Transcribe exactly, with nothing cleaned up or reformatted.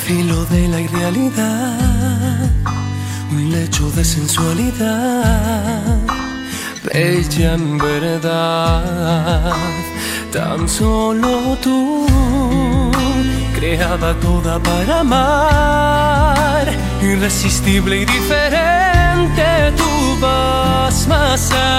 filo de la irrealidad, un lecho de sensualidad, bella en verdad, tan solo tú, creada toda para amar, irresistible y diferente, tú vas más allá.